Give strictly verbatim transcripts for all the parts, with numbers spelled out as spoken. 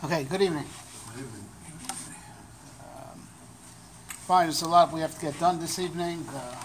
Okay, good evening. Um, fine, there's a lot we have to get done this evening. Uh,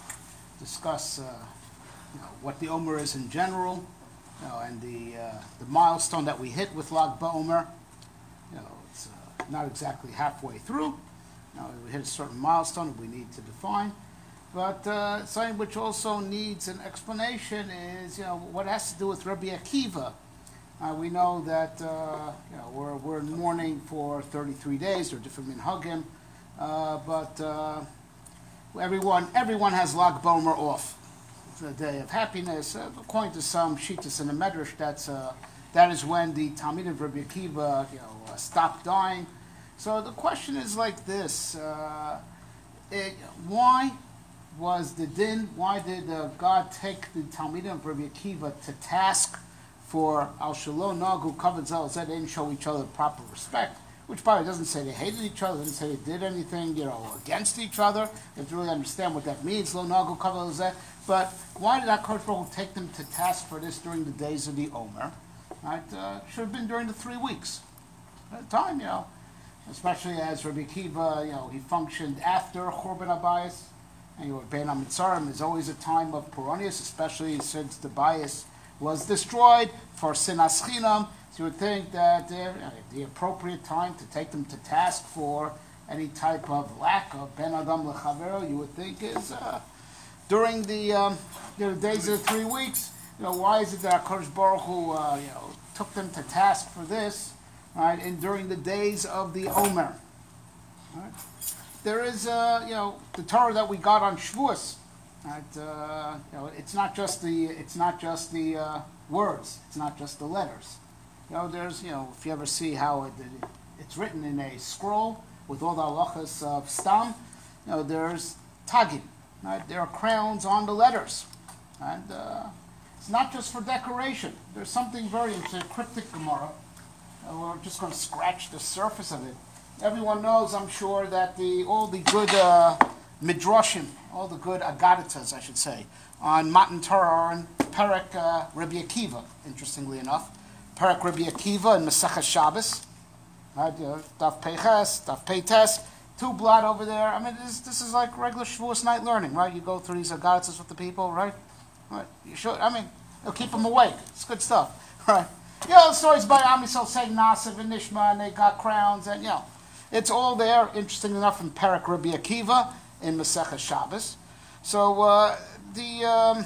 discuss uh, you know, what the Omer is in general, you know, and the uh, the milestone that we hit with Lag BaOmer. You know, it's uh, not exactly halfway through. You know, we hit a certain milestone that we need to define. But uh, something which also needs an explanation is, you know, what has to do with Rabbi Akiva. Uh, we know that uh, you know, we're, we're in mourning for thirty-three days, or different minhagim, uh, but uh, everyone everyone has Lag BaOmer off. It's a day of happiness. Uh, according to some shittas in the Medrash, that's uh, that is when the Talmid of Rabbi Akiva, you know, uh, stopped dying. So the question is like this: uh, it, why was the din? Why did uh, God take the Talmidim of Rabbi Akiva to task for Al Shalom Nagu Kavod Zel Zed? They didn't show each other proper respect, which probably doesn't say they hated each other, doesn't say they did anything, you know, against each other. You have to really understand what that means, Lo Nagu Kavod Zed. But why did HaKadosh Baruch Hu take them to task for this during the days of the Omer? Right? Uh, should have been during the three weeks. At the time, you know, especially as Rabbi Akiva, you know, he functioned after Churban Abayis. And you know, Ben HaMitzarim is always a time of Puranius, especially since the bias was destroyed for Sinas Chinam. So you would think that uh, the appropriate time to take them to task for any type of lack of Ben Adam Lechavero, you would think is uh, during the, um, you know, days of the three weeks. You know, why is it that HaKadosh Baruch Hu, uh, you know, took them to task for this, right? And during the days of the Omer, right? There is, uh, you know, the Torah that we got on Shavuos. Right? Uh, you know, it's not just the it's not just the uh, words. It's not just the letters. You know, there's, you know, if you ever see how it, it, it's written in a scroll with all the halachas of Stam, you know, there's tagim. Right? There are crowns on the letters, and uh, it's not just for decoration. There's something very it's a cryptic Gemara. Uh, we're just going to scratch the surface of it. Everyone knows, I'm sure, that the all the good uh, midrashim, all the good agaditas, I should say, on Matan Torah are in Perek uh, Rabbi Akiva. Interestingly enough, Perek Rabbi Akiva and Masechah Shabbos, right? You know, Daf Peiches, Daf Peites, two blot over there. I mean, this, this is like regular Shavuos night learning, right? You go through these agaditas with the people, right? Right? You should. I mean, it'll keep them awake. It's good stuff, right? You know, the stories by Am Yisrael saying Nasiv and Nishma, and they got crowns, and you know. It's all there, interesting enough, in Perek Rabbi Akiva in Masechah Shabbos. So uh, the um,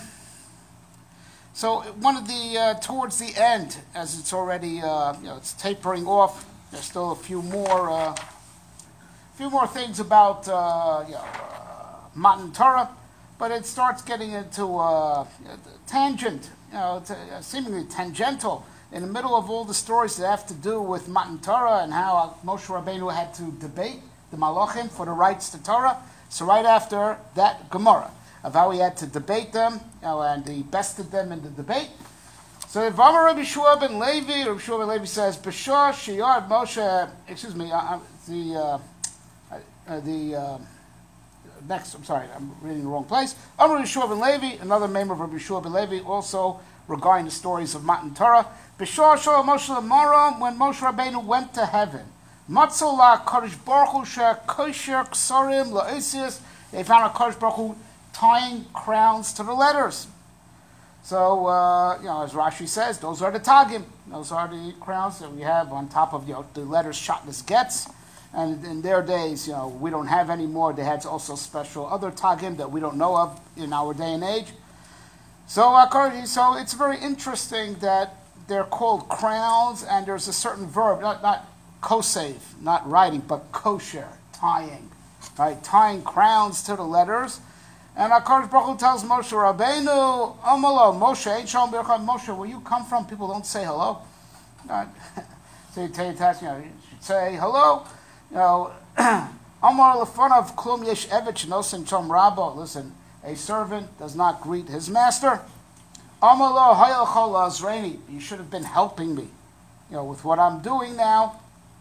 so one of the uh, towards the end, as it's already uh, you know it's tapering off. There's still a few more uh, few more things about uh, you know uh, Matan Torah, but it starts getting into uh, tangent, you know, it's, uh, seemingly tangential. In the middle of all the stories that have to do with Matan Torah and how Moshe Rabbeinu had to debate the Malachim for the rights to Torah. So right after that Gemara of how he had to debate them, you know, and he bested them in the debate. So Vamar Rabbi Shua ben Levi, Rabbi Shua ben Levi says, B'shah sheyard Moshe, excuse me, uh, the, uh, uh, the, uh, next, I'm sorry, I'm reading the wrong place. Amar Rabbi Shua ben Levi, another name of Rabbi Shua ben Levi, also regarding the stories of Matan Torah. B'shah Shalom Moshe Lamara, when Moshe Rabbeinu went to heaven, Matzol la Kadosh Baruch Hu she'kosher ksarim la'osius. They found a Kadosh Baruch Hu tying crowns to the letters. So, uh, you know, as Rashi says, those are the tagim. Those are the crowns that we have on top of, you know, the letters Shatnez Getz. And in their days, you know, we don't have anymore. They had also special other tagim that we don't know of in our day and age. So, uh, so it's very interesting that they're called crowns, and there's a certain verb, not not kosev, not writing, but kosher, tying, right? Tying crowns to the letters. And HaKadosh Baruch Hu tells Moshe Rabbeinu, Amalo, Moshe, ain't Shalom Berachah, Moshe, where you come from, people don't say hello. Right? So you tell you, you know, you should say hello. You know, Amar Lefonav Klum Yesh Evich Nosen Chom Rabbo. Listen, a servant does not greet his master. Amalo Hayal Chol Azreini. You should have been helping me, you know, with what I'm doing now.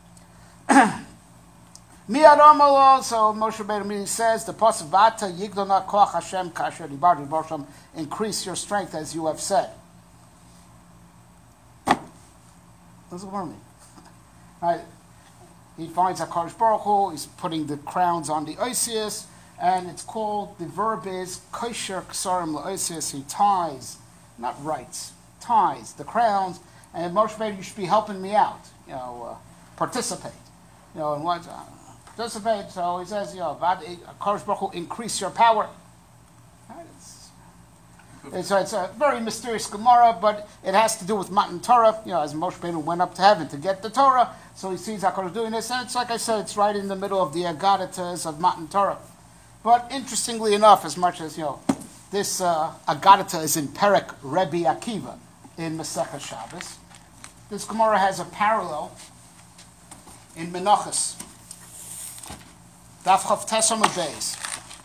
Miyad Amalo. So Moshe Rabbeinu says, the pasuk Vata Yigdona Koach Hashem Kasher Dibar Dibar. Increase your strength as you have said. What does it mean? Right? He finds HaKadosh Baruch Hu, he's putting the crowns on the Osius, and it's called, the verb is Kosher Ksarim LaOsius, he ties, not writes, ties the crowns, and Moshe Rabbeinu, you should be helping me out, you know, uh, participate. You know, and what, uh, participate, so he says, you know, HaKadosh Baruch Hu, increase your power. Right? It's, it's, it's a very mysterious Gemara, but it has to do with Matan Torah, you know, as Moshe Rabbeinu went up to heaven to get the Torah, so he sees HaKadosh doing this, and it's like I said, it's right in the middle of the Agadatas of Matan Torah. But interestingly enough, as much as, you know, this uh, Agadata is in Perek Rebbe Akiva in Masechah Shabbos, this Gemara has a parallel in Menachos. Daf Chav Tes Amud Beis.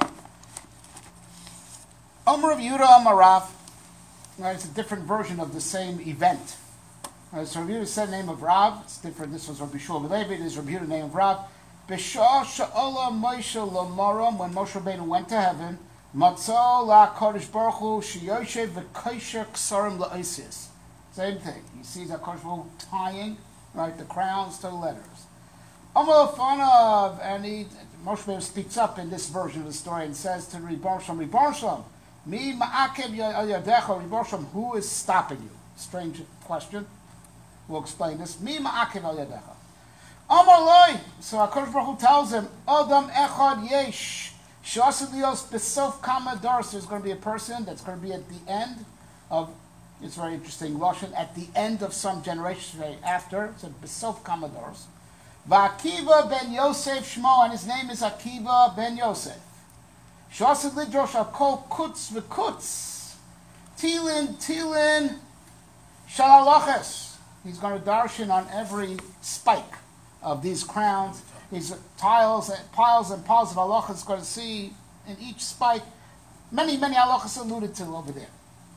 Omer of Yehuda Amar Rav. Right, it's a different version of the same event. Right, so Rabbi Yehuda said the name of Rav. It's different. This was Rabbi Shmuel Levi. This is Rabbi Yehuda, the name of Rav. B'shah she'ola Moshe l'maram, when Moshe Rabbeinu went to heaven, matzah la'Kadosh Baruch Hu sheyoshev v'kosher ksarim la'osius. Same thing. He sees HaKadosh Baruch Hu tying, right, the crowns to the letters. Amar Fanav, and he, Moshe Rabbeinu speaks up in this version of the story and says to Ribono Shel Olam, Ribono Shel Olam, mi ma'akev yadecha, Ribono Shel Olam, who is stopping you? Strange question. We'll explain this. Mi ma'akev yadecha. Amar Loi, so HaKadosh Baruch Hu tells him, Adam echad yesh, sh'aseh lios besof kama dars. There's going to be a person that's going to be at the end of, it's very interesting, Lashon, at the end of some generation, after, it said besof kama dars. V'Akiva ben Yosef Shmo, and his name is Akiva ben Yosef. Sh'aseh lidrosh al kol kutz v'kutz. Tilin, tilin, shalalaches. He's going to darshan on every spike of these crowns. These tiles, piles and piles of halachas going to see in each spike. Many, many halachas alluded to over there.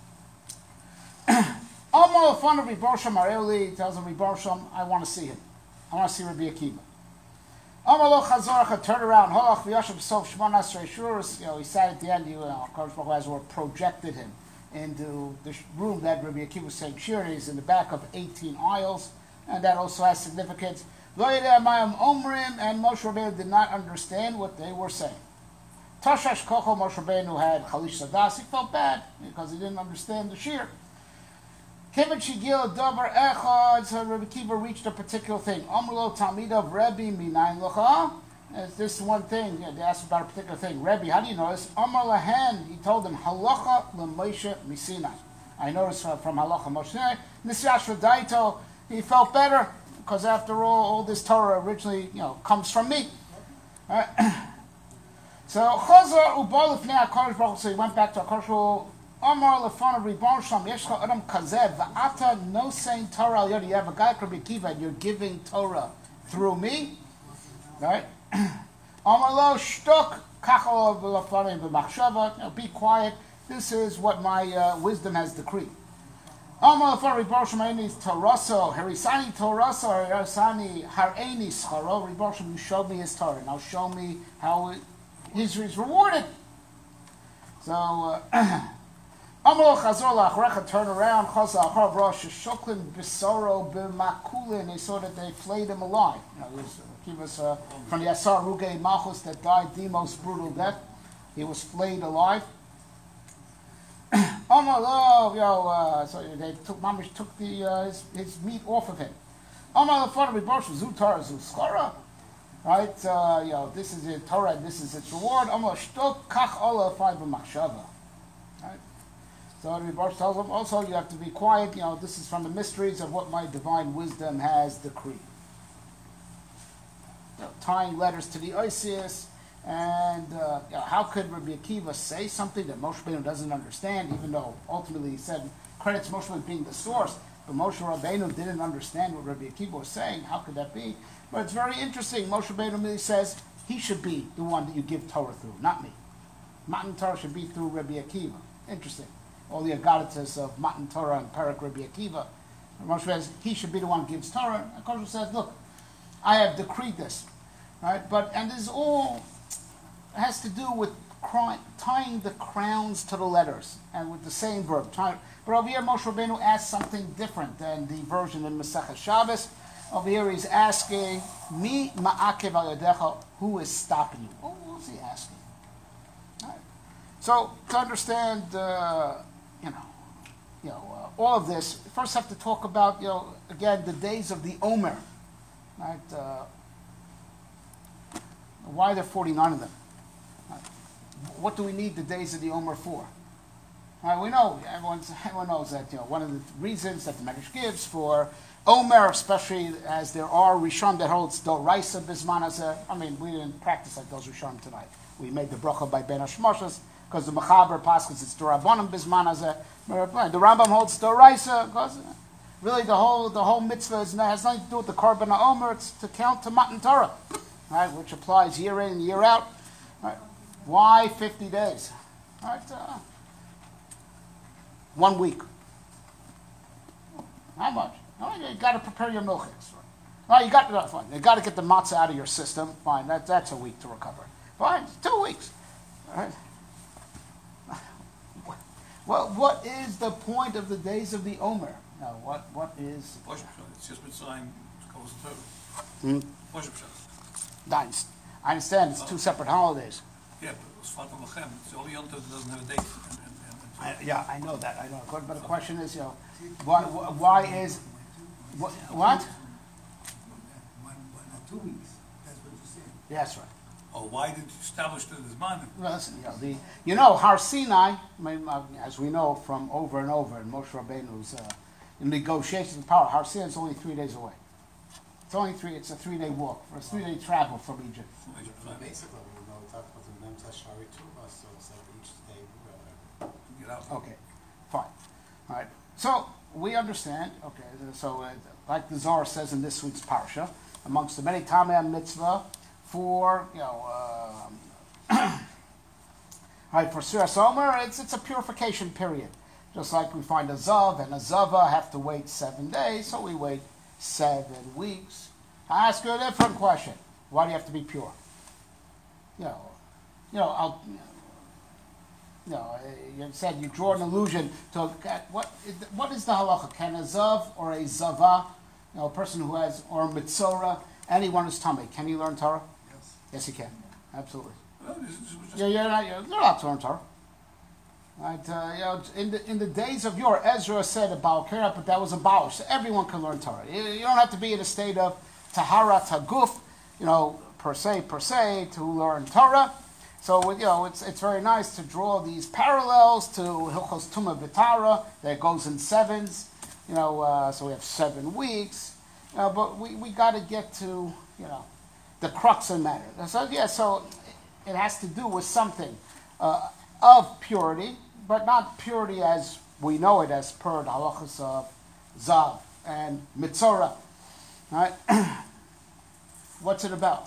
Amar fun of Ribono Shel Olam Areli tells him, Ribono Shel Olam, I want to see him. I want to see Rabbi Akiva. Amar lo chazorach, turn around. Holach v'yashav b'sof shmona asrei shuros. You know, he sat at the end. You know, Kadosh Baruch Hu as well projected him into the room that Rabbi Akiva was saying shir. He's in the back of eighteen aisles, and that also has significance. Lo yedei mayim omrim, and Moshe Rabbeinu did not understand what they were saying. Tashash kocho, Moshe Rabbeinu had chalish sadas. He felt bad because he didn't understand the shir. Kevin Shigil Davar Echad, so Rabbi Akiva reached a particular thing. Amrlo Talmidav Rebbe Minayin Locha. This one thing, you know, they asked about a particular thing. Rebbe, how do you know this? Amar Lahan, he told them, Halacha L'Moshe Misinai. I noticed uh, from Halacha Moshe Sinai. Nisyash Daito, he felt better because after all, all this Torah originally, you know, comes from me. Right? So Chazar Ubal Lifnei HaKadosh Baruch Hu, so he went back to HaKadosh Baruch Hu. Amar lefanav Ribono Shel Olam, yesh cha adam kazeh v'ata no saying Torah al yodi. You have a guy like Rabbi Akiva, and you're giving Torah through me, right? Amar lo shtok kachol lefanav b'machshava. Be quiet. This is what my uh, wisdom has decreed. Amar lefanav Ribono Shel Olam is Toraso herisani Toraso herisani hareni scharo. Ribono Shel Olam, you showed me his Torah. Now show me how it, he's, he's rewarded. So. Uh, Amalo Chazor La'achrecha, turn around. Chazor Achar Rosh Shoklin Bisoro B'Makulin. They saw that they flayed him alive. You know, he was uh, from the Asar Rugei Malchus that died the most brutal death. He was flayed alive. Amalo, you know, uh, so they took Mamish took the uh, his, his meat off of him. Amalo Father Ribono Zu Torah Zu Skara. Right, uh, you know, this is the Torah, and this is its reward. Amalo Shtok Kach Ola Fai B'Machshava. Right. So Ribono tells him, also you have to be quiet, you know, this is from the mysteries of what my divine wisdom has decreed. You know, tying letters to the Osius, and uh, you know, how could Rabbi Akiva say something that Moshe Rabbeinu doesn't understand, even though ultimately he said, credits Moshe Rabbeinu being the source, but Moshe Rabbeinu didn't understand what Rabbi Akiva was saying, how could that be? But it's very interesting, Moshe Rabbeinu really says, he should be the one that you give Torah through, not me. Matan Torah should be through Rabbi Akiva. Interesting. All the Agadatas of Matan Torah and Perek Rabbi Akiva. Moshe says he should be the one who gives Torah. And Moshe says, look, I have decreed this. Right? But, and this all has to do with cry, tying the crowns to the letters, and with the same verb. Tying, but over here, Moshe Rabbeinu asks something different than the version in Masechah Shabbos. Over here he's asking, Mi ma'akev al yadecha, who is stopping you? Well, what is he asking? All right. So to understand, uh, you know, you know, uh, all of this, we first have to talk about, you know, again, the days of the Omer. Right? Uh, why are there forty-nine of them? Right? What do we need the days of the Omer for? Right, we know, everyone's, everyone knows that, you know, one of the reasons that the Medrash gives for Omer, especially as there are Rishon that holds Doraisa Bisman as a, I mean, we didn't practice like those Rishon tonight. We made the bracha by Ben Hashmoshes, because the Mechaber Paschas, it's Dorabanim Bisman as a, the Rambam holds Doraisa, because really the whole the whole mitzvah is, has nothing to do with the Korban HaOmer, it's to count to Matan Torah, right, which applies year in and year out. Right. Why fifty days? Right, uh, one week. How much? Oh, you got to prepare your milchiks. Well, you got to fine. You got to get the matzah out of your system. Fine, that, that's a week to recover. Fine, two weeks. All right. Well, what is the point of the days of the Omer? Now, what what is? It's just Mitzrayim goes Hmm? through. I understand it's two separate holidays. Yeah, but it was Fatam Lachem. It's the only Yom Tov that doesn't have a date. And, and, and, I, yeah, I know that. I know. But the question is, you know, why why is what? what? One, one, two weeks. That's what you said. Yes, right. oh, why did you establish it as man? Well, listen, you know, the, you know, Har Sinai, I mean, uh, as we know from over and over in Moshe Rabbeinu's uh, negotiations of power, Har Sinai is only three days away. It's only three. It's a three-day walk, or a three-day travel from Egypt. Well, basically, we know talk about the Mem Tashari too, so it's like each day. Uh, Get out. Okay, fine. All right. So we understand. Okay. So uh, like the Zohar says in this week's parsha, amongst the many Tamei mitzvah for you know, um, all right, for Suras Omer, it's it's a purification period. Just like we find a Zav and a Zava have to wait seven days, so we wait seven weeks. I ask you a different question. Why do you have to be pure? You know, you know, I'll, you know, you said you draw an allusion to what? What is the halacha? Can a zav or a zava, you know, a person who has or mitzora, anyone who's tummy, can he learn Torah? yes. Yes, he can. Absolutely. Well, this is just- Yeah, you're not. You're allowed to learn Torah. Right? Uh, you know, in the in the days of yore, Ezra said about Kera, but that was abolished. So everyone can learn Torah. You, you don't have to be in a state of tahara taguf, you know, per se per se to learn Torah. So you know, it's it's very nice to draw these parallels to Hilchos Tumah B'Tara that goes in sevens. You know, uh, so we have seven weeks. You know, but we, we got to get to you know the crux of the matter. So yeah, so it has to do with something uh, of purity, but not purity as we know it as per the halachas of Zav and Mitzora. Right? What's it about?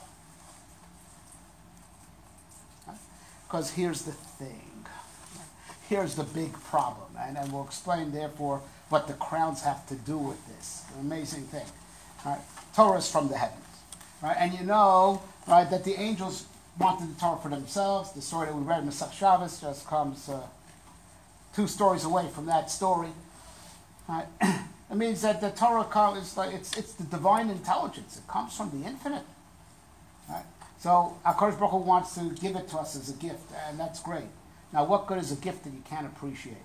Because here's the thing. Here's the big problem. And, and we'll explain, therefore, what the crowns have to do with this. An amazing thing. Right? Torah is from the heavens. Right? And you know right, that the angels wanted the Torah for themselves. The story that we read in Masech Shabbos just comes uh, two stories away from that story. Right? It means that the Torah comes, like, it's, it's the divine intelligence. It comes from the infinite. Right? So HaKadosh Baruch Hu wants to give it to us as a gift, and that's great. Now, what good is a gift that you can't appreciate?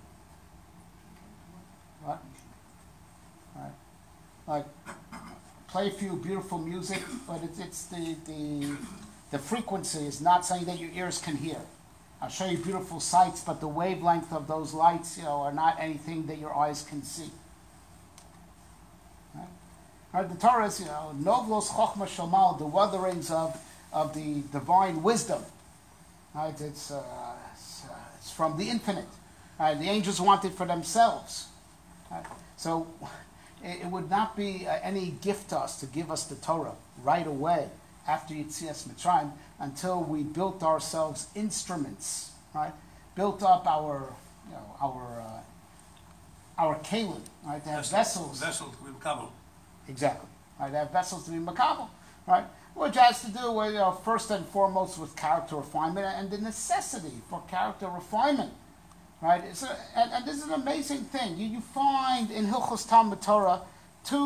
What? Right? Like, play a few beautiful music, but it's, it's the, the the frequency is not something that your ears can hear. I'll show you beautiful sights, but the wavelength of those lights, you know, are not anything that your eyes can see. Right? Right? The Torah is, you know, Novlos Chochma Shomal, the witherings of of the divine wisdom. Right? It's, uh, it's, uh, it's from the infinite. Right? The angels want it for themselves. Right? So it, it would not be uh, any gift to us to give us the Torah right away after Yetzias Mitzrayim until we built ourselves instruments, right? Built up our, you know, our uh, our kalim, right? To have vessels. Vessels with Kabul. Exactly. Right? To have vessels to be makabel, right? Which has to do with, you know, first and foremost with character refinement and the necessity for character refinement, right? It's a, and, and this is an amazing thing. You, you find in Hilchos Talmud Torah two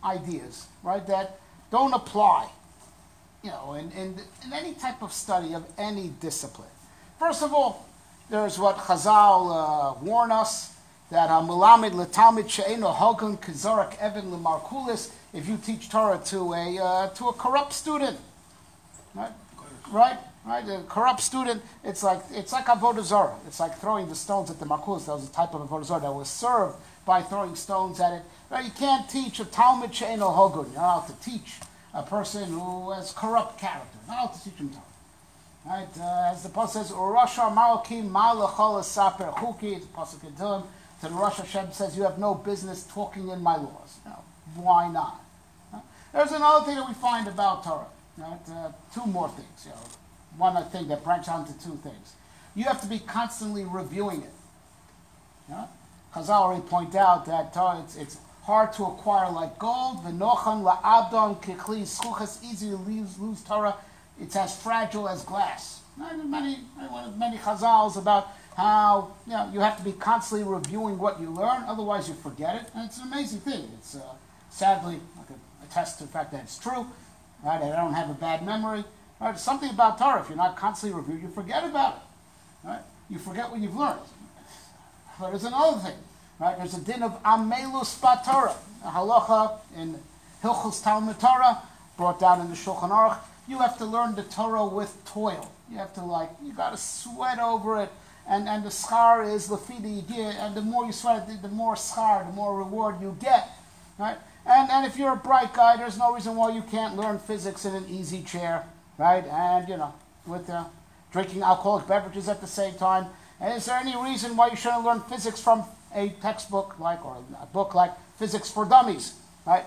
ideas, right, that don't apply, you know, in, in, in any type of study of any discipline. First of all, there's what Chazal uh, warn us, that Hamulamed letalmid she'eno hogun kizorak even lemarkulis, if you teach Torah to a uh, to a corrupt student, right, right, right, a corrupt student, it's like it's like avodah zarah. It's like throwing the stones at the markulis. That was a type of avodah zarah that was served by throwing stones at it. Right? You can't teach a talmid she'eno hogun. You're not allowed to teach a person who has corrupt character. You're not allowed to teach him Torah. Right, uh, as the pasuk says, "Urasha Malakim Malachol Saper Chuki." The pasuk in Tehillim, to the Rosh Hashem says, "You have no business talking in my laws." You know, why not? Uh, There's another thing that we find about Torah. Right? Uh, two more things. You know, one thing that branches out into two things. You have to be constantly reviewing it. You know? Chazal already point out that Torah, it's, it's hard to acquire like gold. V'nochan la'adon kikli schuchas, easy to lose, lose Torah. It's as fragile as glass. Many, many chazals about how, you know, you have to be constantly reviewing what you learn, otherwise you forget it. And it's an amazing thing. It's uh, sadly, I can attest to the fact that it's true. Right? I don't have a bad memory. Right? Something about Torah, if you're not constantly reviewing, you forget about it. Right? You forget what you've learned. But there's another thing. Right? There's a din of amelus baTorah, a halacha in Hilchos Talmud Torah, brought down in the Shulchan Aruch. You have to learn the Torah with toil. You have to like, you got to sweat over it. And and the schar is lefidi yigiyah, and the more you sweat it, the, the more schar, the more reward you get. Right? And and if you're a bright guy, there's no reason why you can't learn physics in an easy chair. Right? And, you know, with uh, drinking alcoholic beverages at the same time. And is there any reason why you shouldn't learn physics from a textbook like, or a book like Physics for Dummies? Right?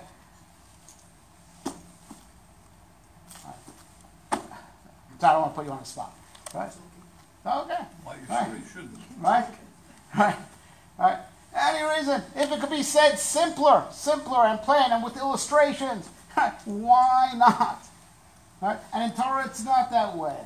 I don't want to put you on the spot. Right? Okay. Why you Right. sure you shouldn't? Right? Right? Right? Any reason, if it could be said simpler, simpler and plain and with illustrations, right? Why not? Right? And in Torah, it's not that way.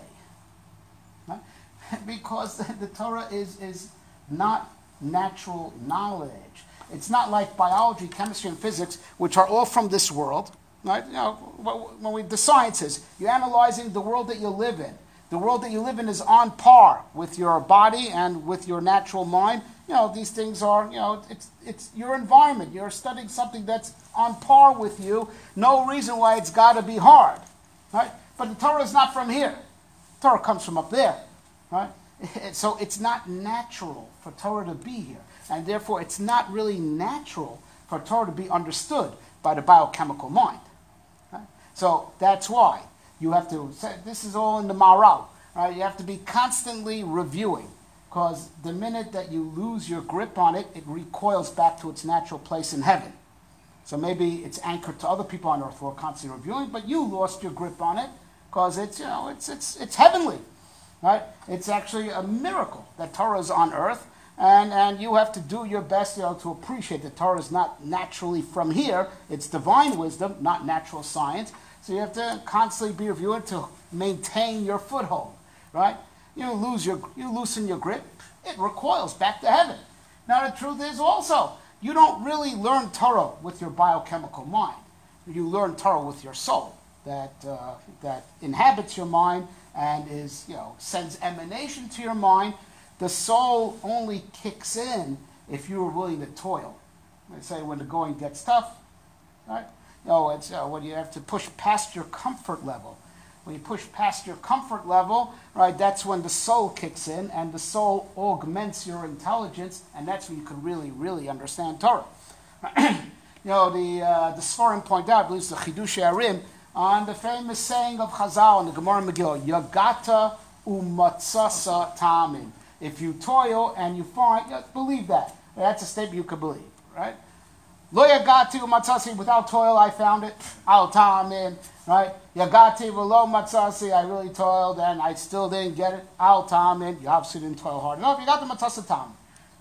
Right? Because the Torah is, is not natural knowledge. It's not like biology, chemistry, and physics, which are all from this world. Right? You know, when we, the sciences, you're analyzing the world that you live in. The world that you live in is on par with your body and with your natural mind. You know, these things are, you know, it's it's your environment. You're studying something that's on par with you. No reason why it's got to be hard. Right? But the Torah is not from here. Torah comes from up there. Right? So it's not natural for Torah to be here. And therefore, it's not really natural for Torah to be understood by the biochemical mind. Right? So that's why you have to, this is all in the Maharal, right? You have to be constantly reviewing, because the minute that you lose your grip on it, it recoils back to its natural place in heaven. So maybe it's anchored to other people on earth who are constantly reviewing, but you lost your grip on it because it's, you know, it's, it's, it's heavenly, right? It's actually a miracle that Torah is on earth. And and you have to do your best, you know, to appreciate that Torah is not naturally from here. It's divine wisdom, not natural science. So you have to constantly be reviewing to maintain your foothold, right? You lose your, you loosen your grip, it recoils back to heaven. Now the truth is also, you don't really learn Torah with your biochemical mind. You learn Torah with your soul that uh, that inhabits your mind and is, you know, sends emanation to your mind. The soul only kicks in if you are willing to toil. They say when the going gets tough, right? You know, it's uh, when you have to push past your comfort level. When you push past your comfort level, right, that's when the soul kicks in, and the soul augments your intelligence, and that's when you can really, really understand Torah. You know, the uh, the Sforim point out, I believe it's the Chidushei Arim, on the famous saying of Chazal in the Gemara Megillah, Yagata umatzasa ta'amin. If you toil and you find, yeah, believe that. That's a statement you could believe, right? Lo yagati umatzasi, without toil I found it. Al ta'amin, right? Yagati v'lo matzasi, I really toiled and I still didn't get it. Al ta'amin, you obviously didn't toil hard enough. You got the matzasa ta'amin.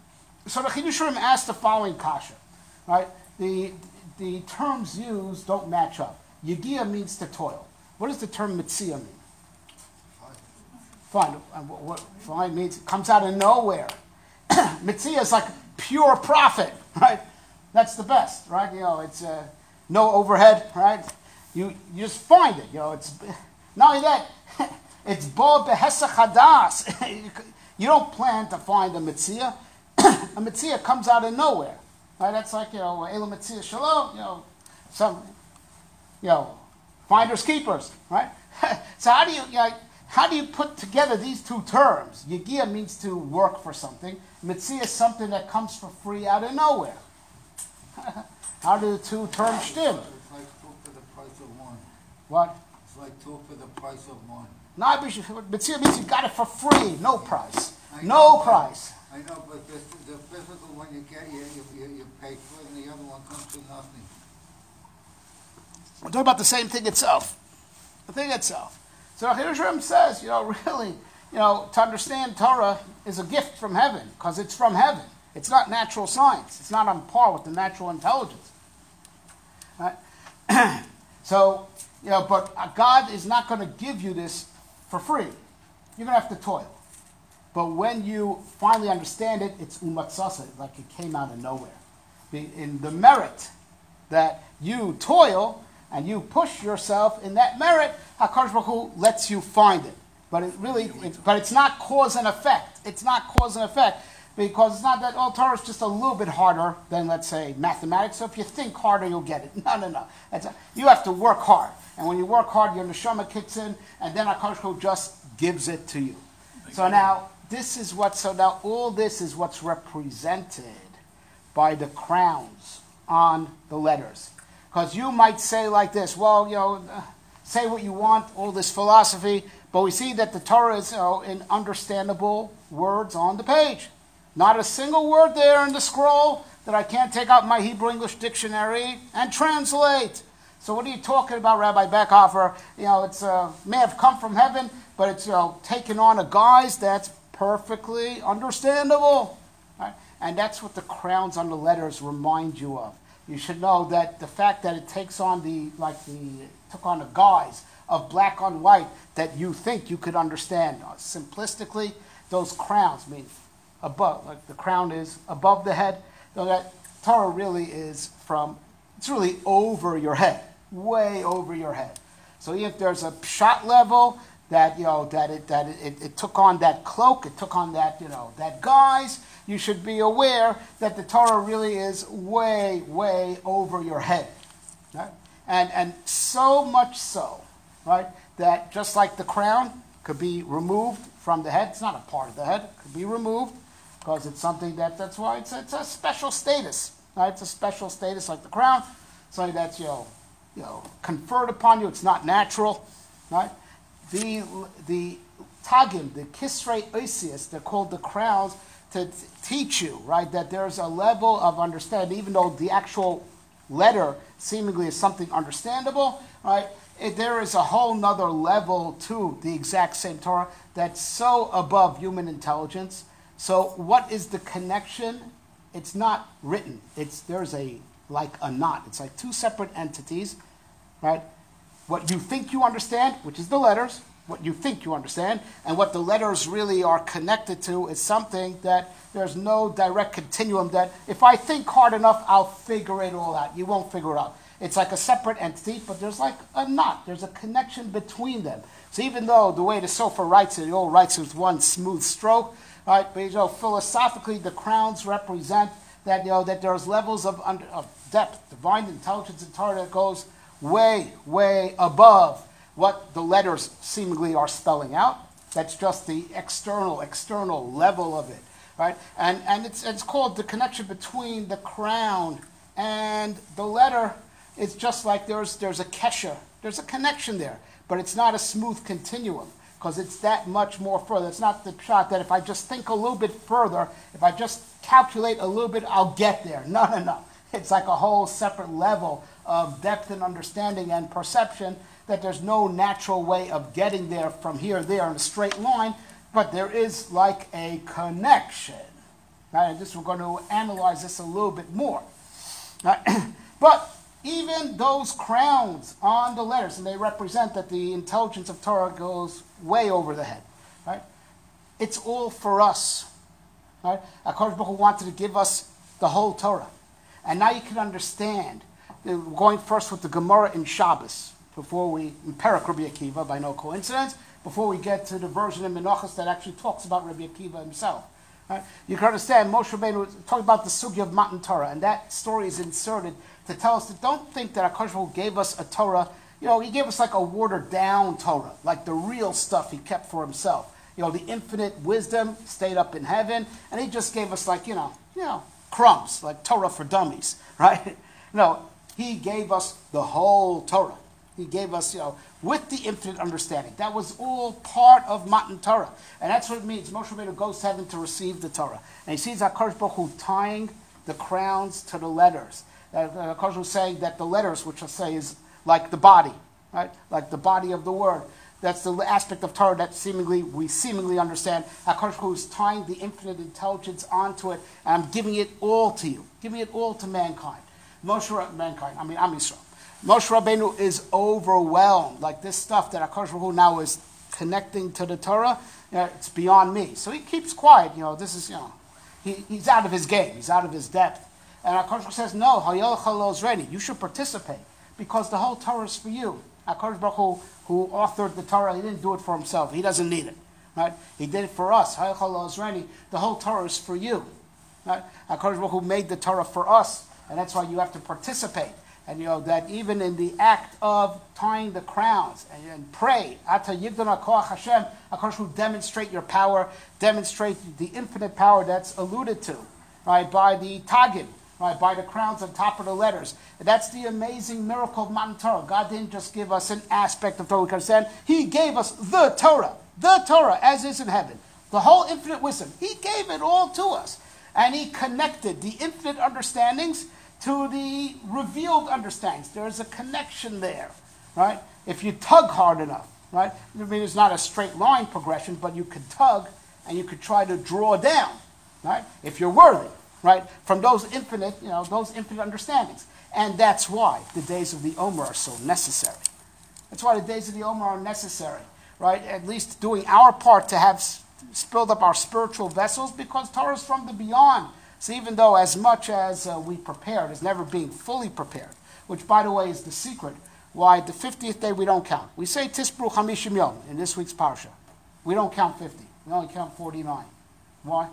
So the Chidushei Arim asked the following kasha, right? The the terms used don't match up. Yigiyah means to toil. What does the term mitzia mean? Fine. What, what fine means it comes out of nowhere. Mitzia is like pure profit, right? That's the best, right? You know, it's uh, no overhead, right? You, you just find it, you know, it's, not only that, it's bo behesach hadas. You don't plan to find a mitzvah. A mitzvah comes out of nowhere, right? That's like, you know, elu mitzvah shalom, you know, some, you know, finders keepers, right? So how do you, you know, how do you put together these two terms? Yagia means to work for something. Mitzvah is something that comes for free out of nowhere. How do the two terms stem? It's like two for the price of one. What? It's like two for the price of one. No, mitzvah means you got it for free, no price. I No know, but- price. I know, but the, the physical one you get, you, you, you- you pay for it, and the other one comes to nothing. We're talking about the same thing itself. The thing itself. So here's what says, you know, really, you know, to understand Torah is a gift from heaven, because it's from heaven. It's not natural science. It's not on par with the natural intelligence. Right? So, you know, but God is not going to give you this for free. You're going to have to toil. But when you finally understand it, it's umatzasa, like it came out of nowhere. The, in the merit that you toil and you push yourself in that merit, HaKadosh Baruch Hu lets you find it. But it really, it, but it's not cause and effect. It's not cause and effect because it's not that, oh, Torah is just a little bit harder than, let's say, mathematics. So if you think harder, you'll get it. No, no, no. It's a, you have to work hard. And when you work hard, your neshama kicks in, and then HaKadosh Baruch Hu just gives it to you. So now, this is what, so now all this is what's represented by the crowns on the letters. Because you might say like this, well, you know, uh, say what you want, all this philosophy, but we see that the Torah is, you know, in understandable words on the page. Not a single word there in the scroll that I can't take out my Hebrew English dictionary and translate. So what are you talking about, Rabbi Beckhofer? You know, it's uh, may have come from heaven, but it's, you know, taken on a guise that's perfectly understandable. Right? And that's what the crowns on the letters remind you of. You should know that the fact that it takes on the, like the, took on a guise of black on white that you think you could understand. Uh, simplistically, those crowns mean above, like the crown is above the head. So that Torah really is from, it's really over your head, way over your head. So if there's a pshat level, that, you know, that it that it, it, it took on that cloak, it took on that, you know, that guise, you should be aware that the Torah really is way, way over your head. Right? And and so much so, right, that just like the crown could be removed from the head, it's not a part of the head, it could be removed, because it's something that, that's why it's, it's a special status. Right? It's a special status like the crown, something that's, you know, you know, conferred upon you, it's not natural, right? The the tagim, the kisrei oisius, they're called the crowns, to t- teach you, right, that there's a level of understanding, even though the actual letter seemingly is something understandable, right? It, there is a whole nother level to the exact same Torah that's so above human intelligence. So what is the connection? It's not written. It's there's a like a knot. It's like two separate entities, right? What you think you understand, which is the letters, what you think you understand, and what the letters really are connected to is something that there's no direct continuum that if I think hard enough, I'll figure it all out. You won't figure it out. It's like a separate entity, but there's like a knot. There's a connection between them. So even though the way the Sofer writes it, it all writes with one smooth stroke, right? But you know, philosophically, the crowns represent that, you know, that there's levels of, under, of depth, divine intelligence in Torah that goes way, way above what the letters seemingly are spelling out. That's just the external, external level of it, right? And and it's it's called the connection between the crown and the letter. It's just like there's there's a kesher, there's a connection there, but it's not a smooth continuum because it's that much more further. It's not the shot that if I just think a little bit further, if I just calculate a little bit, I'll get there. No, no, no. It's like a whole separate level of depth and understanding and perception that there's no natural way of getting there from here to there in a straight line, but there is like a connection. Right? And this, we're going to analyze this a little bit more. Right? But even those crowns on the letters, and they represent that the intelligence of Torah goes way over the head. Right? It's all for us. Right? HaKadosh Baruch Hu wanted to give us the whole Torah. And now you can understand we're going first with the Gemara in Shabbos, before we, in Perek Rabbi Akiva, by no coincidence, before we get to the version in Menachos that actually talks about Rabbi Akiva himself. Right? You can understand, Moshe Rabbeinu was talking about the Sugya of Matan Torah, and that story is inserted to tell us that don't think that HaKadosh Baruch Hu gave us a Torah, you know, he gave us like a watered down Torah, like the real stuff he kept for himself. You know, the infinite wisdom stayed up in heaven, and he just gave us like, you know, you know, crumbs, like Torah for dummies, right? No, he gave us the whole Torah. He gave us, you know, with the infinite understanding. That was all part of Matan Torah. And that's what it means. Moshe Rabbeinu goes to heaven to receive the Torah. And he sees HaKadosh Baruch Hu tying the crowns to the letters. Uh, HaKadosh Baruch Hu saying that the letters, which I'll say is like the body, right? Like the body of the word. That's the aspect of Torah that seemingly we seemingly understand. HaKadosh Baruch Hu is tying the infinite intelligence onto it, and I'm giving it all to you, giving it all to mankind. Moshe, mankind, I mean, Am Yisrael. Moshe Rabbeinu is overwhelmed, like this stuff that HaKadosh Baruch Hu now is connecting to the Torah. You know, it's beyond me. So he keeps quiet. You know, this is, you know, he, he's out of his game. He's out of his depth. And HaKadosh Baruch Hu says, no, Hayel Chalo Zreni, you should participate because the whole Torah is for you. HaKadosh Baruch Hu, who authored the Torah, he didn't do it for himself. He doesn't need it. Right? He did it for us. Hayel Chalo Zreni, the whole Torah is for you. Right? HaKadosh Baruch Hu made the Torah for us, and that's why you have to participate. And you know that even in the act of tying the crowns and, and pray, Ata Yigdon HaKoach Hashem, HaKadosh Hu demonstrate your power, demonstrate the infinite power that's alluded to, right, by the Tagim, right, by the crowns on top of the letters. And that's the amazing miracle of Matan Torah. God didn't just give us an aspect of Torah, we can understand. He gave us the Torah, the Torah, as is in heaven. The whole infinite wisdom. He gave it all to us. And he connected the infinite understandings to the revealed understandings. There's a connection there, right? If you tug hard enough, right? I mean, it's not a straight line progression, but you could tug and you could try to draw down, right? If you're worthy, right? From those infinite, you know, those infinite understandings. And that's why the days of the Omer are so necessary. That's why the days of the Omer are necessary, right? At least doing our part to have spilled up our spiritual vessels, because Torah is from the beyond. So even though as much as uh, we prepared is never being fully prepared, which by the way is the secret why the fiftieth day we don't count. We say Tisbru Chamishim Yom in this week's Parsha. We don't count fifty. We only count forty-nine. Why?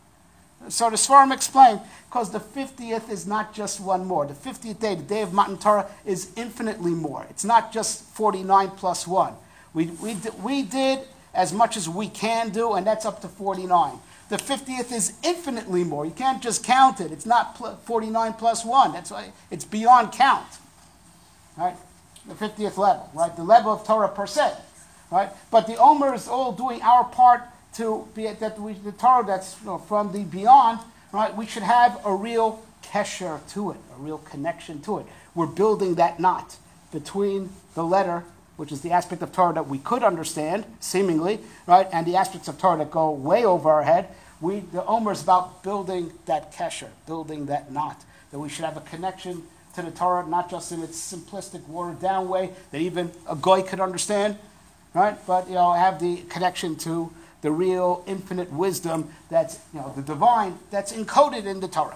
So the Svarim explain, because the fiftieth is not just one more. The fiftieth day, the day of Matan Torah, is infinitely more. It's not just forty-nine plus one. We, we, we did as much as we can do, and that's up to forty-nine. The fiftieth is infinitely more. You can't just count it. It's not pl- forty-nine plus one. That's why it's beyond count. Right? The fiftieth level, right? The level of Torah per se. Right? But the Omer is all doing our part to be that we, the Torah that's, you know, from the beyond, right? We should have a real kesher to it, a real connection to it. We're building that knot between the letter, which is the aspect of Torah that we could understand, seemingly, right, and the aspects of Torah that go way over our head. We, the Omer is about building that kesher, building that knot, that we should have a connection to the Torah, not just in its simplistic, watered-down way that even a goy could understand, right, but, you know, have the connection to the real infinite wisdom that's, you know, the divine, that's encoded in the Torah.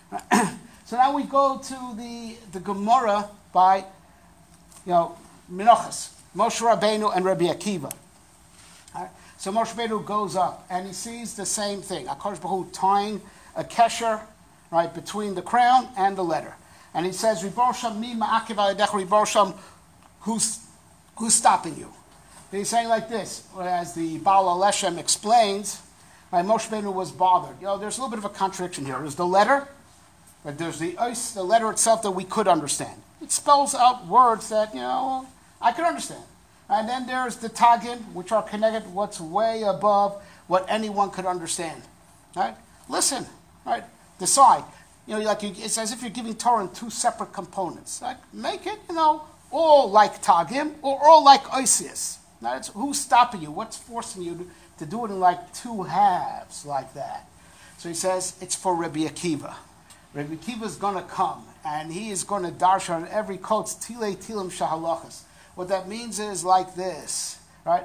So now we go to the, the Gemara by, you know, Menachos, Moshe Rabbeinu and Rabbi Akiva. Right? So Moshe Rabbeinu goes up and he sees the same thing. HaKadosh Baruch Hu tying a kesher, right, between the crown and the letter. And he says, Ribor Sham mi ma'akiv aledech, Ribor Sham, who's, who's stopping you? And he's saying like this, as the Baal Aleshem explains, right, Moshe Rabbeinu was bothered. You know, there's a little bit of a contradiction here. There's the letter, but there's the ois, the letter itself that we could understand. It spells out words that, you know, I could understand. And then there's the tagin, which are connected, what's way above what anyone could understand. Right? Listen, right? Decide. You know, like you, it's as if you're giving Torah in two separate components. Like, make it, you know, all like tagim or all like oisius. Now, it's, who's stopping you? What's forcing you to, to do it in like two halves like that? So he says it's for Rabbi Akiva. Rabbi Akiva is going to come, and he is going to darshan on every coach, tilei tilim shahalachas. What that means is like this, right?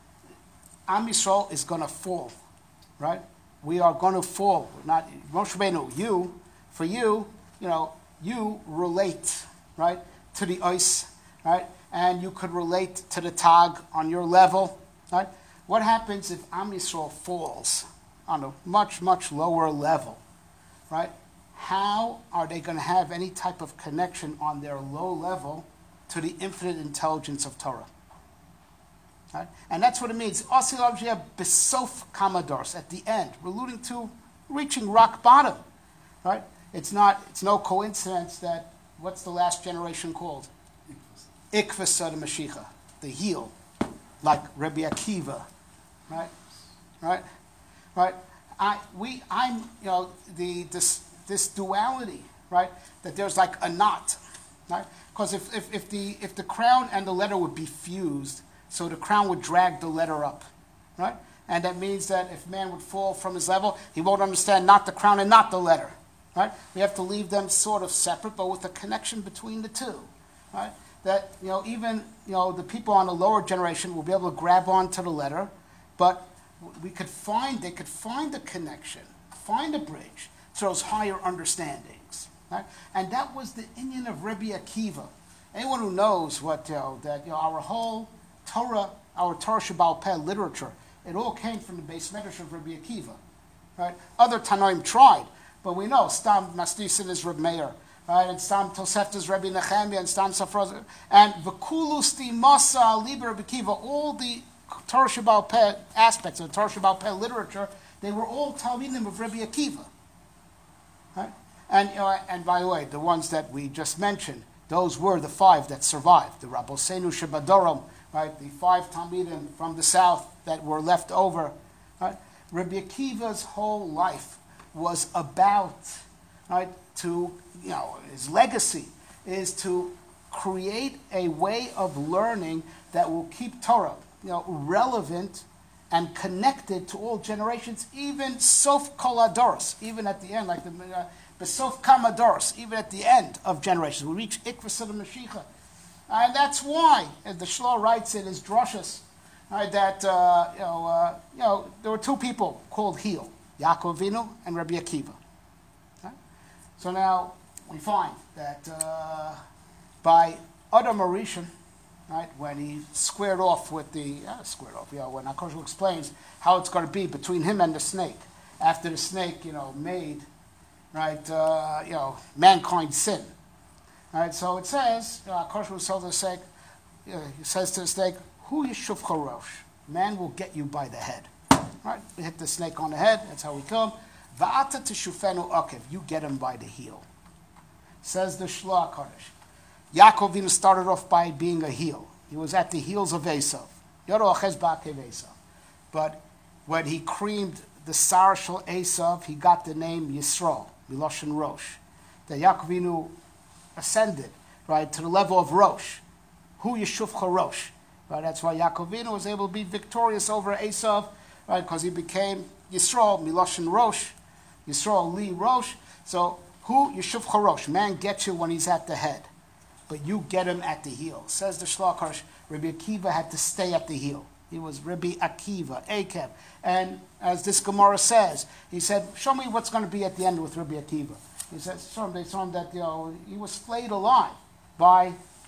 Am Yisrael is going to fall, right? We are going to fall. Not Moshe Rabbeinu, you, for you, you know, you relate right, to the ice, right, and you could relate to the Tag on your level, right? What happens if Am Yisrael falls on a much, much lower level, right? How are they going to have any type of connection on their low level to the infinite intelligence of Torah? Right? And that's what it means. Osilabjia besof kamadors, at the end. We're alluding to reaching rock bottom. Right? It's not, it's no coincidence that, what's the last generation called? Ikvasa the Mashiach, the heel, like Rabbi Akiva. Right? Right? Right? I we I'm you know the this this duality, right? That there's like a knot. Right? Because if, if, if the if the crown and the letter would be fused, so the crown would drag the letter up, right? And that means that if man would fall from his level, he won't understand not the crown and not the letter, right? We have to leave them sort of separate, but with a connection between the two, right? That, you know, even, you know, the people on the lower generation will be able to grab onto the letter, but we could find, they could find a connection, find a bridge to those higher understandings, right? And that was the inyan of Rabbi Akiva. Anyone who knows what, you know, that, you know, our whole Torah, our Torah Shabbal Peh literature, it all came from the base medrash of Rabbi Akiva, right? Other Tanoim tried, but we know Stam Masnisin is Reb Meir, right? And Stam Tosefta is Rabbi Nechemia, and Stam Safra, and V'kulu Stimasa Liber Rabbi Akiva, all the Torah Shabbal Peh aspects of the Torah Shabbal Peh literature, they were all Talmidim of Rabbi Akiva, right? And, you know, and by the way, the ones that we just mentioned, those were the five that survived, the Rabosenu Shebadorom, right, the five Talmidim from the south that were left over. Right? Rabbi Akiva's whole life was about, right, to, you know, his legacy is to create a way of learning that will keep Torah, you know, relevant and connected to all generations, even Sof Kol Adoros, even at the end, like the uh, Besof Kamadoros, even at the end of generations. We reach Ikvas of the Mashiach. And that's why, as the Shloh writes in his drushes, right, that uh, you know, uh, you know, there were two people called Heel, Yaakov Avinu and Rabbi Akiva. Right? So now we find that uh, by Adam Arishan, right, when he squared off with the uh, squared off, you know, when Hakadosh explains how it's going to be between him and the snake after the snake, you know, made, right, uh, you know, mankind sin. All right, so it says, Hakadosh was told to say, uh, he says to the snake, "Hu yishuv charosh." Man will get you by the head. Right? We hit the snake on the head. That's how we come. Va'ata teshufenu akev. You get him by the heel. Says the Shloh Hakadosh. Yaakov Avinu started off by being a heel. He was at the heels of Esav. Yoro aches ba'akev Esav. But when he creamed the Sar Shel Esav, he got the name Yisrael, Miloshen Rosh. That Yaakov Avinu ascended, right, to the level of Rosh. Hu Yeshuvcha Rosh. Right, that's why Yaakov Avinu was able to be victorious over Esav, right, because he became Yisrael, Miloshen Rosh, Yisrael Li Rosh. So, Hu Yeshuvcha Rosh. Man gets you when he's at the head, but you get him at the heel. Says the Shloh Hakadosh, Rabbi Akiva had to stay at the heel. He was Rabbi Akiva, Akeb. And as this Gemara says, he said, show me what's going to be at the end with Rabbi Akiva. He says, show him, they saw him that, you know, he was flayed alive by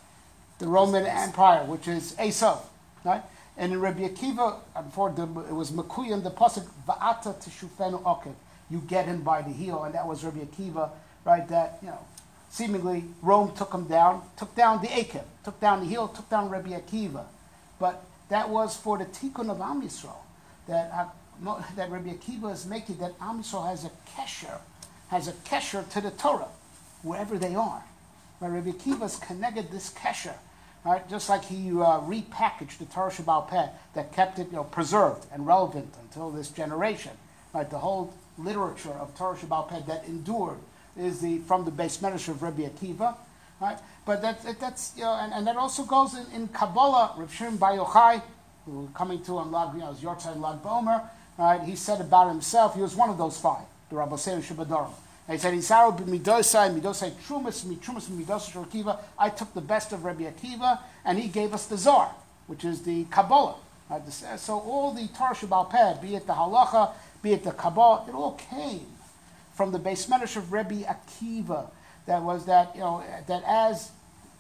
the Roman Empire, which is Esav, right? And in Rabbi Akiva, before the, it was Makuyim, the pasuk Va'ata teshufenu akev. You get him by the heel, and that was Rabbi Akiva, right? That, you know, seemingly Rome took him down, took down the Akeb, took down the heel, took down Rabbi Akiva, but that was for the tikkun of Am Yisrael, that uh, that Rabbi Akiva is making, that Am Yisrael has a kesher, has a kesher to the Torah, wherever they are. Right? Rabbi Akiva's connected this kesher, right? Just like he uh, repackaged the Torah Shabbal Peh that kept it, you know, preserved and relevant until this generation. Right? The whole literature of Torah Shabbal Peh that endured is the from the base medrash of Rabbi Akiva. Right? But that, that's, you know, and, and that also goes in, in Kabbalah. Rav Shimon Bar Yochai, who we're coming to on Lag, you know, Yortzai and Lag Bomer, right? He said about himself, he was one of those five, the Rabboseinu Shebadorim. And he said, Isaru b'midosai, midosai trumas, mitrumas midosai Rabbi Akiva. I took the best of Rabbi Akiva, and he gave us the Zohar, which is the Kabbalah. Right? So all the Torah Shabbal Peh, be it the Halacha, be it the Kabbalah, it all came from the base medrash of Rabbi Akiva. That was that, you know, that as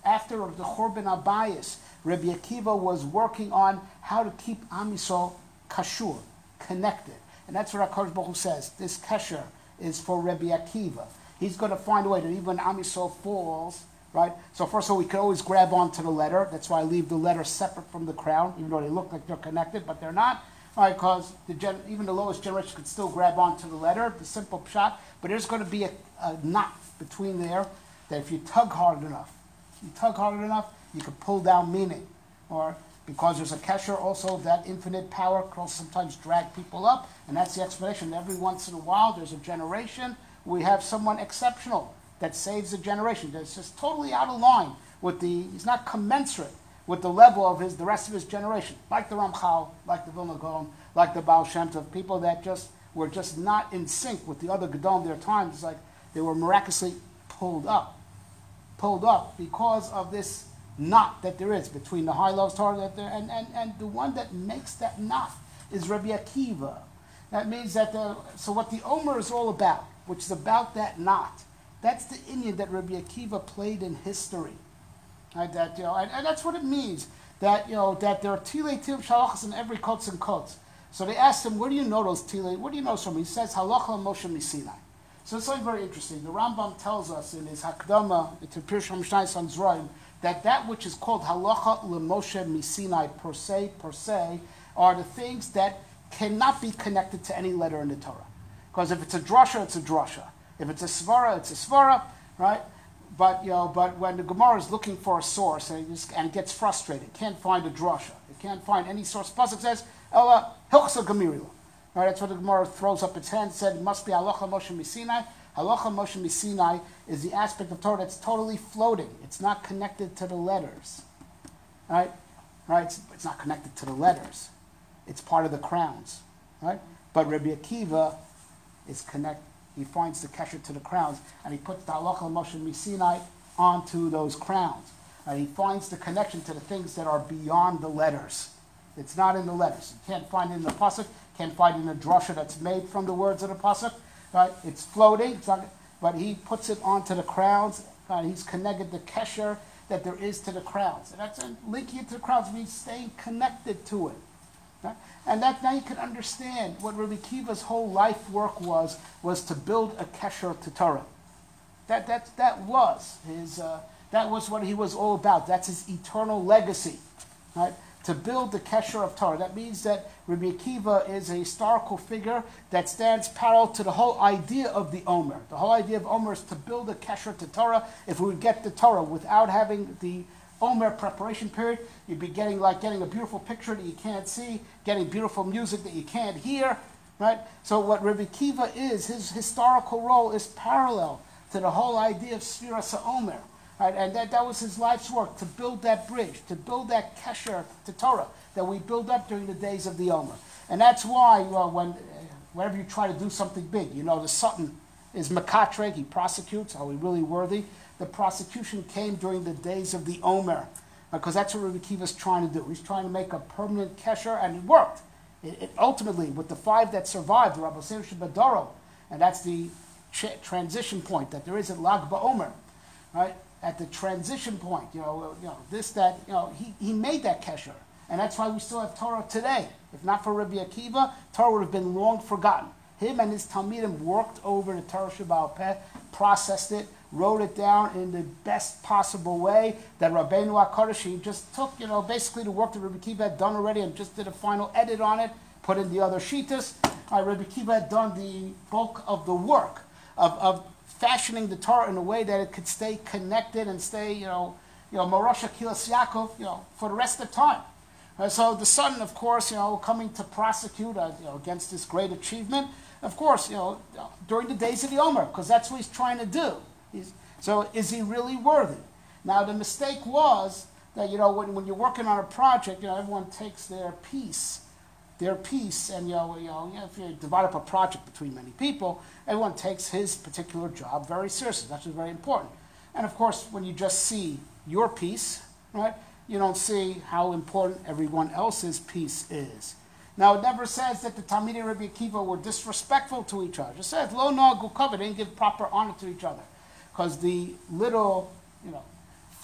after the Churban Abayis, Rabbi Akiva was working on how to keep Am Yisrael kashur, connected. And that's what HaKadosh Baruch Hu says. This kesher is for Rabbi Akiva. He's going to find a way that even when Am Yisrael falls, right? So first of all, we can always grab onto the letter. That's why I leave the letter separate from the crown, even though they look like they're connected, but they're not. Right, because the gen- even the lowest generation could still grab onto the letter, the simple shot. But there's going to be a, a knot between there that if you tug hard enough, you tug hard enough, you can pull down meaning. Or because there's a kesher, also that infinite power can also sometimes drag people up, and that's the explanation. Every once in a while, there's a generation we have someone exceptional that saves a generation. That's just totally out of line with the. He's not commensurate with the level of his, the rest of his generation, like the Ramchal, like the Vilna Gaon, like the Baal Shem Tov, people that just were just not in sync with the other Gedolim of their time. It's like they were miraculously pulled up, pulled up because of this knot that there is between the high levels Torah that there, and, and, and the one that makes that knot is Rabbi Akiva. That means that the, so what the Omer is all about, which is about that knot, that's the Indian that Rabbi Akiva played in history. Right, that, you know, and, and that's what it means, that, you know, that there are Tilei Tilim Shalachas in every Kotz and Kotz. So they asked him, where do you know those Tilei? Where do you know from? He says, Halacha Moshe Misinai. So it's something very interesting. The Rambam tells us in his Hakdama, to Pirush HaMishnah San Zroim, that that which is called Halacha LeMoshe Misinai per se, per se, are the things that cannot be connected to any letter in the Torah. Because if it's a drasha, it's a drasha. If it's a svara, it's a svara, right? But you know, but when the Gemara is looking for a source and it, just, and it gets frustrated, can't find a drasha, it can't find any source. Pasuk says, "Ella hilchsa gemirila." Right? That's what the Gemara throws up its hand and said. It must be halacha Moshe Misinai. Halacha Moshe Misinai is the aspect of Torah that's totally floating. It's not connected to the letters, right? Right? It's, it's not connected to the letters. It's part of the crowns, right? But Rabbi Akiva is connected. He finds the kesher to the crowns, and he puts the halacha Moshe Misinai onto those crowns. And he finds the connection to the things that are beyond the letters. It's not in the letters. You can't find it in the pasuk. Can't find it in the drasha that's made from the words of the pasuk. Right? It's floating, it's not, but he puts it onto the crowns. And he's connected the kesher that there is to the crowns, and that's linking it to the crowns means staying connected to it. Right? And that now you can understand what Rabbi Akiva's whole life work was, was to build a kesher to Torah. That, that, that was his, uh, that was what he was all about. That's his eternal legacy, right? To build the kesher of Torah. That means that Rabbi Akiva is a historical figure that stands parallel to the whole idea of the Omer. The whole idea of Omer is to build a kesher to Torah. If we would get the Torah without having the Omer preparation period, you'd be getting like getting a beautiful picture that you can't see, getting beautiful music that you can't hear, right? So what Rabbi Akiva is, his historical role is parallel to the whole idea of Sfiras HaOmer, right? And that, that was his life's work, to build that bridge, to build that kesher to Torah that we build up during the days of the Omer. And that's why well, when, whenever you try to do something big, you know, the Sutton is Makatreg, he prosecutes, are we really worthy? The prosecution came during the days of the Omer, because that's what Rabbi Akiva is trying to do. He's trying to make a permanent kesher, and it worked. It, it ultimately, with the five that survived, Rabbi Seir Shebadoro, and that's the ch- transition point that there is at Lag BaOmer, right? At the transition point, you know, you know this, that, you know, he, he made that kesher, and that's why we still have Torah today. If not for Rabbi Akiva, Torah would have been long forgotten. Him and his Talmidim worked over the Torah Sheba'al Peh, processed it, wrote it down in the best possible way that Rabbeinu HaKadosh just took, you know, basically the work that Rabbi Akiva had done already and just did a final edit on it, put in the other shitas. Uh, Rabbi Akiva had done the bulk of the work of, of fashioning the Torah in a way that it could stay connected and stay, you know, you know, Morosha Kilas Yaakov, you know, for the rest of time. Uh, so the son, of course, you know, coming to prosecute uh, you know, against this great achievement, of course, you know, during the days of the Omer, because that's what he's trying to do. He's, so is he really worthy? Now the mistake was that, you know, when, when you're working on a project, you know, everyone takes their piece, their piece, and, you know, you know, if you divide up a project between many people, everyone takes his particular job very seriously. That's very important. And of course, when you just see your piece, right, you don't see how important everyone else's piece is. Now, it never says that the Talmidei Rabbi Akiva were disrespectful to each other. It says, lo nogu kavod, they didn't give proper honor to each other. Because the little, you know,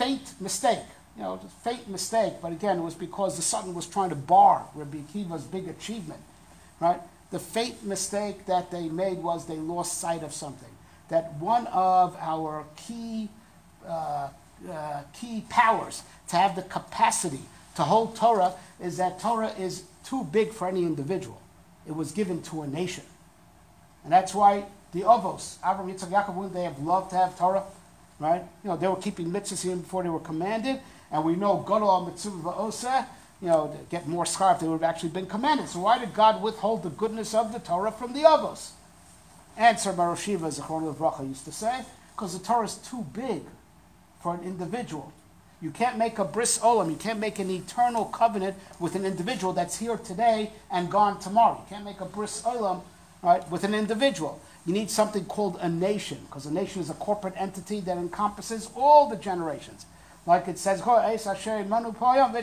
faint mistake. You know, just faint mistake, but again, it was because the Satan was trying to bar Rabbi Akiva's big achievement, right? The faint mistake that they made was they lost sight of something. That one of our key uh, uh, key powers to have the capacity to hold Torah is that Torah is too big for any individual. It was given to a nation. And that's why the Avos, Avraham, Yitzchak, Yaakov, they have loved to have Torah, right? You know, they were keeping mitzvahs even before they were commanded. And we know Gadol mitzvah va'oseh, you know, to get more schar if they would have actually been commanded. So why did God withhold the goodness of the Torah from the Avos? Answer by Rosh Yeshiva, Zechron Livracha, used to say, because the Torah is too big for an individual. You can't make a bris olam, you can't make an eternal covenant with an individual that's here today and gone tomorrow. You can't make a bris olam, right, with an individual. You need something called a nation, because a nation is a corporate entity that encompasses all the generations. Like it says, everyone's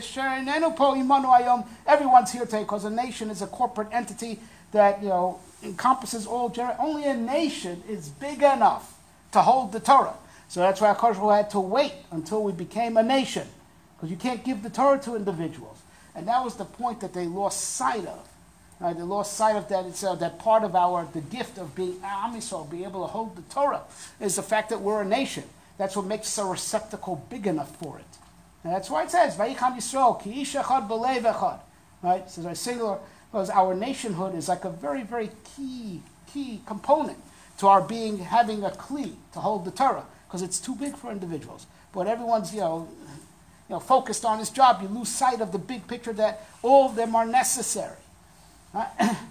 here today, because a nation is a corporate entity that, you know, encompasses all generations. Only a nation is big enough to hold the Torah. So that's why HaKadosh Baruch Hu had to wait until we became a nation, because you can't give the Torah to individuals. And that was the point that they lost sight of. Right? They lost sight of that. It's uh, that part of our, the gift of being Am Yisrael, being able to hold the Torah, is the fact that we're a nation. That's what makes a receptacle big enough for it. And that's why it says, Vayicham Yisrael, ki ish echad b'lev echad. Right? So it's singular, because our nationhood is like a very, very key, key component to our being, having a kli to hold the Torah, because it's too big for individuals. But everyone's, you know, you know, focused on his job. You lose sight of the big picture that all of them are necessary. Right?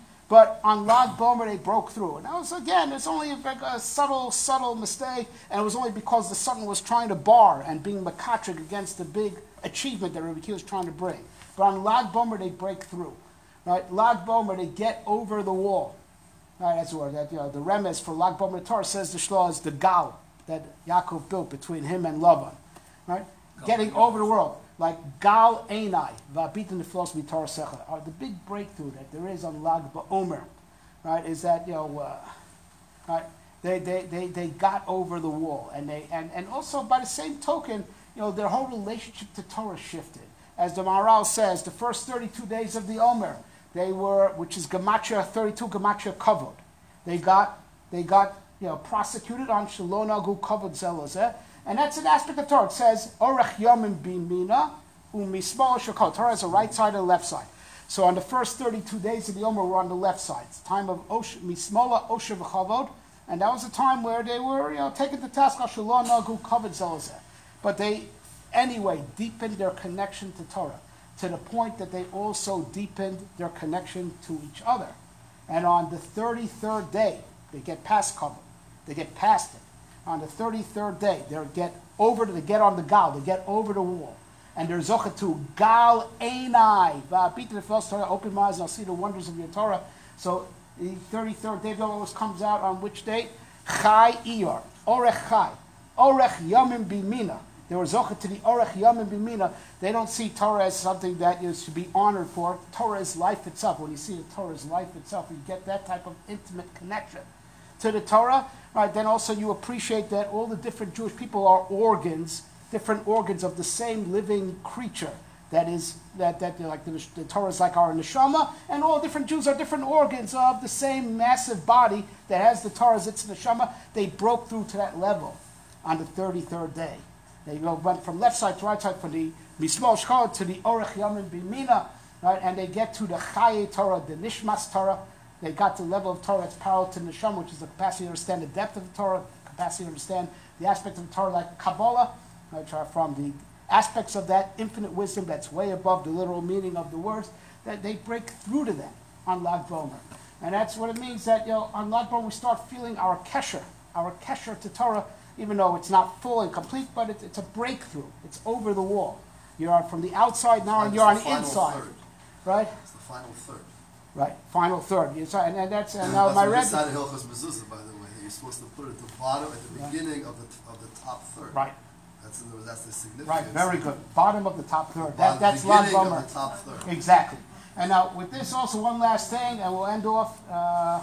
But on Lag Bomer, they broke through. And that was, again, it's only a, a subtle, subtle mistake, and it was only because the Satan was trying to bar and being makatrik against the big achievement that Rabbi Akiva was trying to bring. But on Lag Bomer, they break through. Right? Lag Bomer, they get over the wall. Right? That's what that, you know, the remez for Lag Bomer Torah says the shlo is the gal that Yaakov built between him and Lavan. Right? Getting over the world. Like Gal Einai, Va'abit in the philosophy Torah Secha, are the big breakthrough that there is on Lag BaOmer, right? Is that, you know, uh, right? They, they they they got over the wall, and they and, and also by the same token, you know, their whole relationship to Torah shifted. As the Maharal says, the first thirty-two days of the Omer, they were, which is Gematria thirty-two, Gematria Kavod. They got they got you know prosecuted on Shalom Nagu Kavod Zelozeh. And that's an aspect of Torah. It says, Orech Yomim Bimina, Umismal Shakot. Torah has a right side and a left side. So on the first thirty-two days of the Omer, we're on the left side. It's time of Mismola Osher V'Chavod. And that was a time where they were, you know, taking the task of Shalom Nagu Kavod Zelozeh. But they, anyway, deepened their connection to Torah to the point that they also deepened their connection to each other. And on the thirty-third day, they get past Kavod. They get past it. On the thirty-third day, they get over to, they get on the gal, they get over the wall. And they're zocha to gal einai. Va'abit the first Torah, open my eyes and I'll see the wonders of your Torah. So the thirty-third day, always comes out on which date? Chai Iyar, Orech Chai, Orech Yamim Bimina. They were zocha to the Orech Yamim Bimina. They don't see Torah as something that is to be honored for. Torah is life itself. When you see the Torah is life itself, you get that type of intimate connection to the Torah. Right, then also you appreciate that all the different Jewish people are organs, different organs of the same living creature. That is, that, that like the, the Torah is like our neshama, and all different Jews are different organs of the same massive body that has the Torah as its neshama. They broke through to that level on the thirty-third day. They go, went from left side to right side, from the Mismol Shchol to the Orech Yamim Bimina, right, and they get to the Chaye Torah, the Nishmas Torah. They got to the level of Torah that's parallel to Neshama, which is the capacity to understand the depth of the Torah, the capacity to understand the aspect of the Torah like Kabbalah, which are from the aspects of that infinite wisdom that's way above the literal meaning of the words, that they break through to them on Lag Bomer. And that's what it means that, you know, on Lag Bomer we start feeling our kesher, our kesher to Torah, even though it's not full and complete, but it, it's a breakthrough. It's over the wall. You're from the outside now and you're on the inside. Third. Right? It's the final third. Right, final third. And, and that's and And now that's my what red. decided Hilchos Mezuzah, by the way. You're supposed to put it at the bottom, at the Right. beginning of the of the top third. Right, That's in the, that's the significance. right, very good. Bottom of the top third. That, Bottom- that's Lag beginning Bomer. of the top third. Exactly. And now with this also one last thing, and we'll end off. Uh,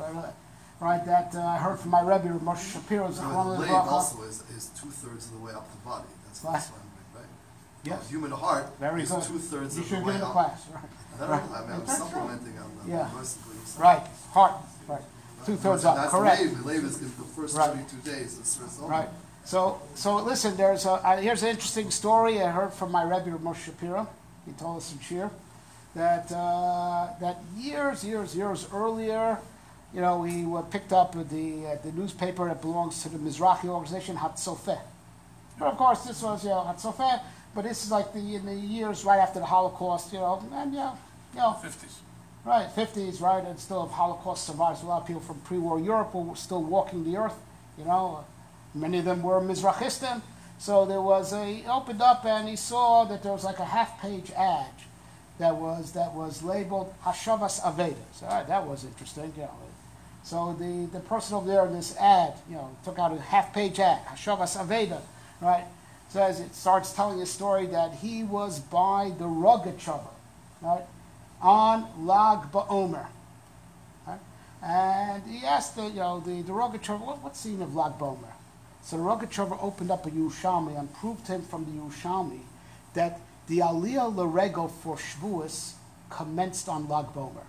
right, that uh, I heard from my Rebbe Moshe Shapiro. So Zechron the blade Livracha. also is, is two thirds of the way up the body. That's Right. the slam rate, right? Yes. The human heart Very is good. two-thirds You of should the give way it a up. class, right? No, no, Right. no, I mean, I'm That's right. supplementing on the Yeah. basically. Right, heart, right. Two-thirds up, That's correct. the Lev. Lev is the first Right. thirty-two days. It's it's only- Right. So, so listen, there's a, uh, here's an interesting story I heard from my Rebbe, Moshe Shapiro. He told us in Shir that, uh, that years, years, years earlier, you know, he uh, picked up the, uh, the newspaper that belongs to the Mizrahi organization, Hatzofeh. But of course, this was, you know, Hatzofeh, but this is like the, in the years right after the Holocaust, you know, and, you know, you know, Fifties. right, fifties, right, and still have Holocaust survivors. A lot of people from pre-war Europe were still walking the earth, you know. Many of them were Mizrachistim. So there was a, he opened up and he saw that there was like a half-page ad that was, that was labeled Hashavas Aveda. So, all right, that was interesting, you know. So the, the person over there in this ad, you know, took out a half-page ad, Hashavas Aveda, right? Says, it starts telling a story that he was by the Rogachover, right? On Lag BaOmer. Right? And he asked the, you know, the, the Rogachover, what, what's the meaning of Lag BaOmer? So the Rogachover opened up a Yerushalmi and proved to him from the Yerushalmi that the Aliyah L'Rego for Shavuos commenced on Lag BaOmer.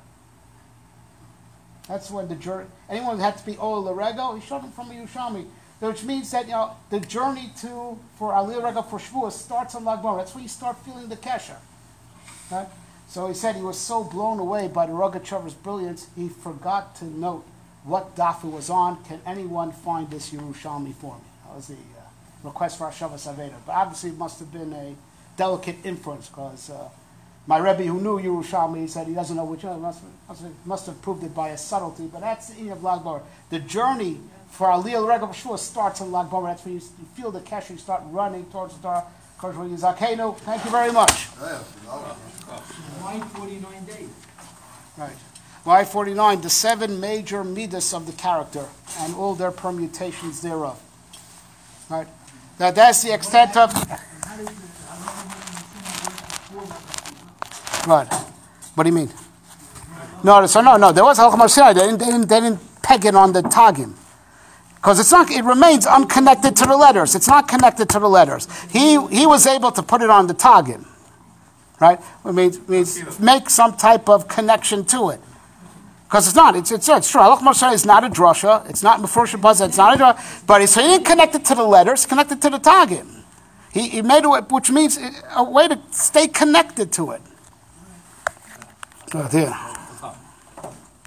That's when the journey, anyone who had to be Oel L'Rego, he showed him from the Yerushalmi, which means that, you know, the journey to, for Aliyah L'Rego for Shavuos starts on Lag BaOmer. That's when you start feeling the kesher. Right? So he said he was so blown away by the Rogachover's brilliance, he forgot to note what daf it was on. Can anyone find this Yerushalmi for me? That was the uh, request for Hashavas Aveda. But obviously it must have been a delicate inference, because uh, my Rebbe, who knew Yerushalmi, he said he doesn't know which one. Must, must, must have proved it by a subtlety. But that's the end of Lag BaOmer. The journey for Aliyah L'Rego B'Shua starts on Lag BaOmer. That's when you, you feel the kesher, you start running towards the Torah. Zakenu. Thank you very much. Yeah, phenomenal. Why forty-nine days? Right. Y forty-nine, the seven major midas of the character and all their permutations thereof. Right. Now that's the extent of. How did the, Right. What do you mean? No, so no, no. There was Halakha Marsinai. They didn't, they didn't, they didn't peg it on the Tagim. Because it's not, it remains unconnected to the letters. It's not connected to the letters. He he was able to put it on the Tagim. Right? It means, means make some type of connection to it. Because it's not. It's it's, it's true. Halakha Marsinai is not a drasha. It's not Mefurish Baza. It's not a drasha. But he, so he didn't connect it to the letters. Connected to the Tagim. He he made it, which means a way to stay connected to it. Oh, there.